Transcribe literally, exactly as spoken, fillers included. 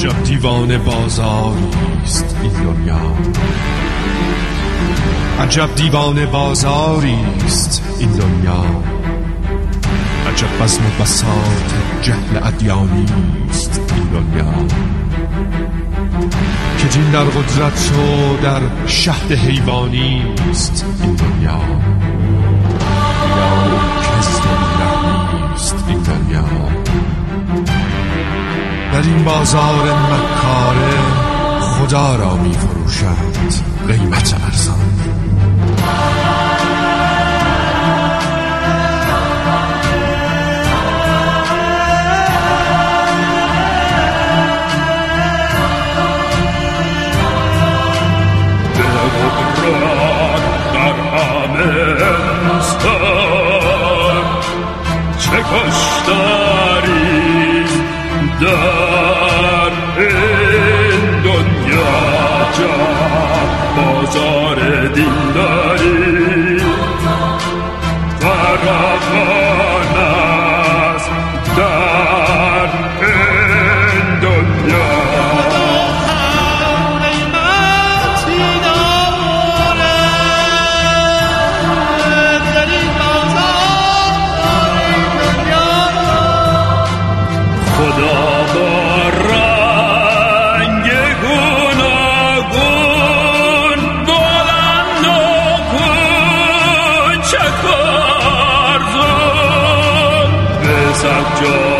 عجب دیوانه بازاریست این دنیا، عجب دیوانه بازاریست این دنیا، عجب بزم و بساط جهل ادیانیست این دنیا، که دین در قدرت و در شهد حیوانیست این دنیا، یا کذب لحنیست این دنیا. در این بازار مکاره خدا را می فروشد قیمت ارزان. چه کشتاری در این دنیا، جا بازار دینداری فراوان است در این دنیا. Joy.